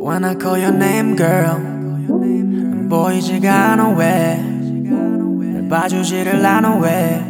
When I call your name girl 보이지가 않아 왜 날 봐주지를 않아 왜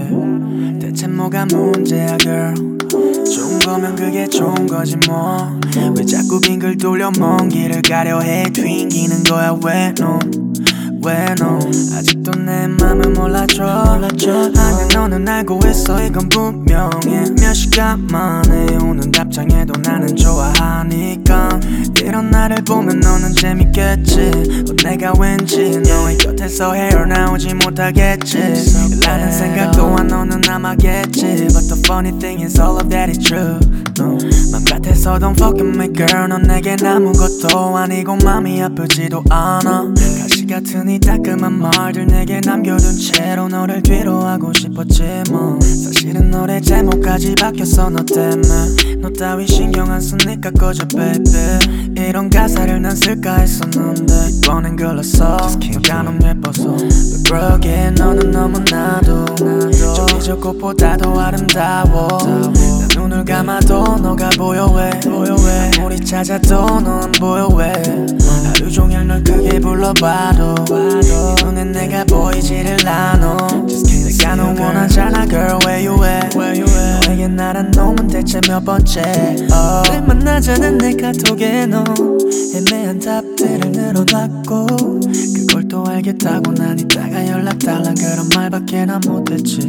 대체 뭐가 문제야 girl 좋은 거면 그게 좋은 거지 뭐 왜 자꾸 빙글 돌려 먼 길을 가려 해 튕기는 거야 왜 너 왜 너 아직도 내 맘을 몰라줘 아니 너는 알고 있어 이건 분명해 몇 시간 만에 오는 답장에도 나는 좋아하니까 이런 나를 보면 너는 재밌겠지 내가 왠지 너의 곁에서 헤어나오지 못하겠지 라는 생각 또한 너는 남아겠지 But the funny thing is all of that is true 맘 같아서 don't fuck with me girl 넌 내겐 아무것도 아니고 맘이 아프지도 않아 가시 같은 이 따끔한 말들 내게 남겨둔 채로 너를 뒤로 하고 싶었지 뭐 사실은 노래 제목까지 바뀌었어 너 때문에 너 따위 신경 안 쓰니까 꺼져 baby 이런 가사를 난 쓸까 했었는데 이번엔 글렀어 너가 너무 예뻐서 But 그러기에 너는 너무나도 저기 꽃보다도 아름다워 난 눈을 감아도 너가 보여 왜 아무리 찾아도 넌 보여 왜 하루 종일 널 크게 불러봐도 네 눈엔 내가 보이지를 않아 내가 너 원하잖아 girl where you at 너에게 나란 놈은 대체 몇 번째 늘 만나자는 내 카톡에 넌 애매한 답들을 늘어놨고 그걸 또 알겠다고 난 이따가 연락 달라 그런 말밖에 난 못했지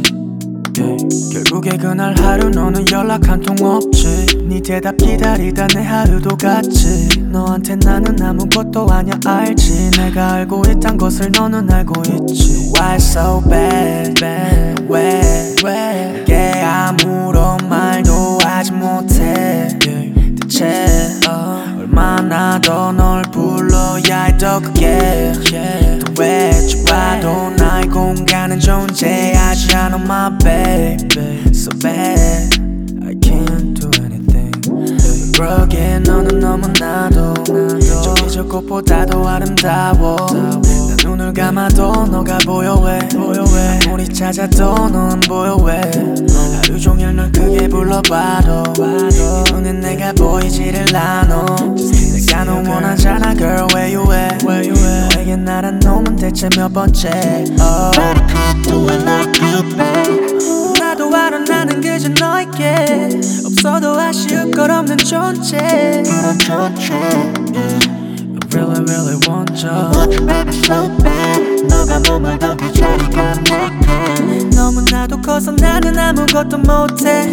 결국에 그날 하루 너는 연락 한 통 없지 네 대답 기다리다 내 하루도 갔지 너한테 나는 아무것도 아냐 알지 내가 알고 있단 것을 너는 알고 있지 Why so bad 왜 내게 아무런 말도 하지 못해 대체 얼마나 더 널 불러야 해 더 크게 또 왜 좋아도 나의 공간은 존재하지 않아 my baby So bad I can't do anything 그러기에 너는 너무나도 저기 저 꽃보다도 아름다워 난 눈을 감아도 너가 보여 왜 아무리 찾아도 넌 보여 왜 하루 종일 널 크게 불러봐도 네 눈엔 내가 보이지를 않아 내가 너 원하잖아 girl where you at 너에게 나란 놈은 대체 몇 번째 Nobody could do it like you, babe. 나도 알아 나는 그저 너에게 없어도 아쉬울 걸 없는 존재 그런 존재 I really want you Want you baby so bad 너가 몸을 덮을 자리가 내게 너무나도 커서 나는 아무것도 못해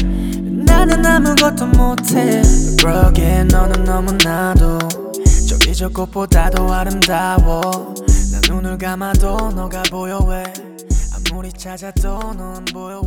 나는 아무것도 못해 그러기에 너는 너무나도 저기 저 꽃보다도 아름다워 난 눈을 감아도 너가 보여 왜 아무리 찾아도 넌 보여